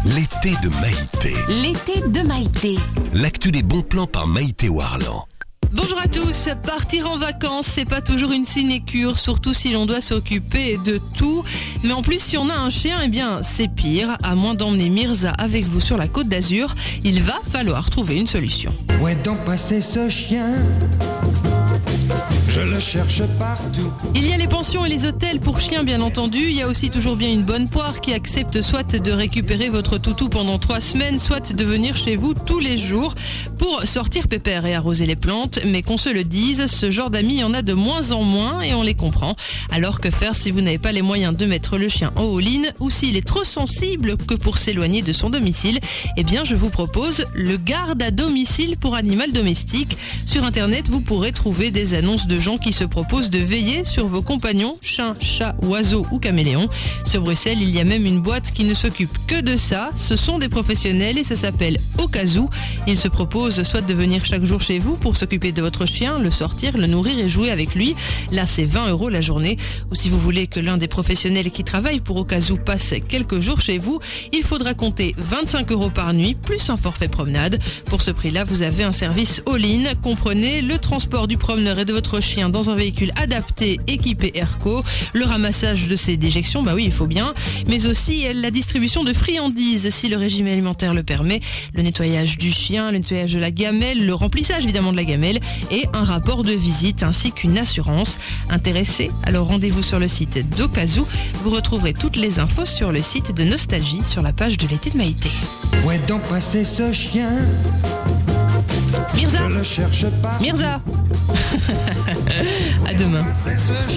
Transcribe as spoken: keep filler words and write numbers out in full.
L'été de Maïté. L'été de Maïté. L'actu des bons plans par Maïté Warland. Bonjour à tous, partir en vacances, c'est pas toujours une sinécure, surtout si l'on doit s'occuper de tout. Mais en plus, si on a un chien, eh bien, c'est pire. À moins d'emmener Mirza avec vous sur la Côte d'Azur, il va falloir trouver une solution. Où est donc passé ce chien ? Je le cherche partout. Il y a les pensions et les hôtels pour chiens, bien entendu. Il y a aussi toujours bien une bonne poire qui accepte soit de récupérer votre toutou pendant trois semaines, soit de venir chez vous tous les jours pour sortir pépère et arroser les plantes. Mais qu'on se le dise, ce genre d'amis, il y en a de moins en moins et on les comprend. Alors que faire si vous n'avez pas les moyens de mettre le chien en all-in ou s'il est trop sensible que pour s'éloigner de son domicile? Eh bien, je vous propose le garde à domicile pour animal domestique. Sur Internet, vous pourrez trouver des annonces de gens qui se proposent de veiller sur vos compagnons, chiens, chats, oiseaux ou caméléons. Sur Bruxelles, il y a même une boîte qui ne s'occupe que de ça. Ce sont des professionnels et ça s'appelle Okazoo. Ils se proposent soit de venir chaque jour chez vous pour s'occuper de votre chien, le sortir, le nourrir et jouer avec lui. Là, c'est vingt euros la journée. Ou si vous voulez que l'un des professionnels qui travaille pour Okazoo passe quelques jours chez vous, il faudra compter vingt-cinq euros par nuit, plus un forfait promenade. Pour ce prix-là, vous avez un service all-in. Comprenez le transport du promeneur et de votre chien dans un véhicule adapté, équipé Airco, le ramassage de ses déjections, bah oui, il faut bien, mais aussi la distribution de friandises, si le régime alimentaire le permet, le nettoyage du chien, le nettoyage de la gamelle, le remplissage évidemment de la gamelle, et un rapport de visite ainsi qu'une assurance. Intéressé? Alors rendez-vous sur le site d'Okazoo. Vous retrouverez toutes les infos sur le site de Nostalgie sur la page de l'été de Maïté. Où est donc passé ce chien ? Mirza, Je le cherche partout. Mirza. À demain. C'est ce